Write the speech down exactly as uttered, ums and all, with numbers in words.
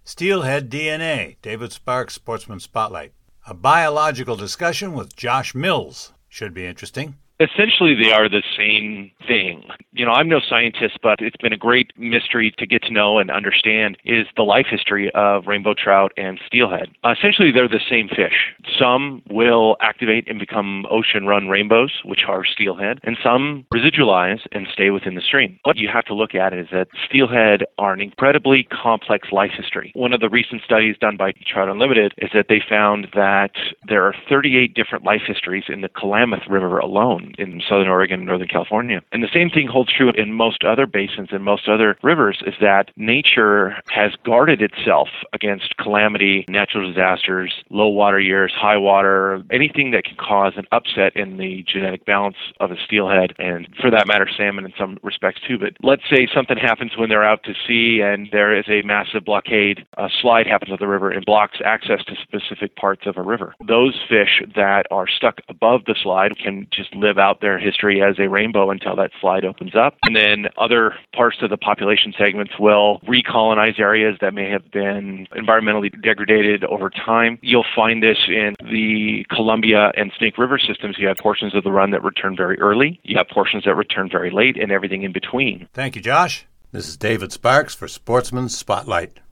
Steelhead D N A, David Sparks, Sportsman Spotlight. A biological discussion with Josh Mills. Should be interesting. Essentially, they are the same thing. You know, I'm no scientist, but it's been a great mystery to get to know and understand is the life history of rainbow trout and steelhead. Uh, essentially, they're the same fish. Some will activate and become ocean-run rainbows, which are steelhead, and some residualize and stay within the stream. What you have to look at is that steelhead are an incredibly complex life history. One of the recent studies done by Trout Unlimited is that they found that there are thirty-eight different life histories in the Klamath River alone in southern Oregon and northern California. And the same thing holds true in most other basins and most other rivers, is that nature has guarded itself against calamity, natural disasters, low water years, high water, anything that can cause an upset in the genetic balance of a steelhead, and for that matter, salmon in some respects too. But let's say something happens when they're out to sea and there is a massive blockade, a slide happens on the river and blocks access to specific parts of a river. Those fish that are stuck above the slide can just live out their history as a rainbow until that slide opens up. And then other parts of the population segments will recolonize areas that may have been environmentally degraded over time. You'll find this in the Columbia and Snake River systems. You have portions of the run that return very early. You have portions that return very late and everything in between. Thank you, Josh. This is David Sparks for Sportsman Spotlight.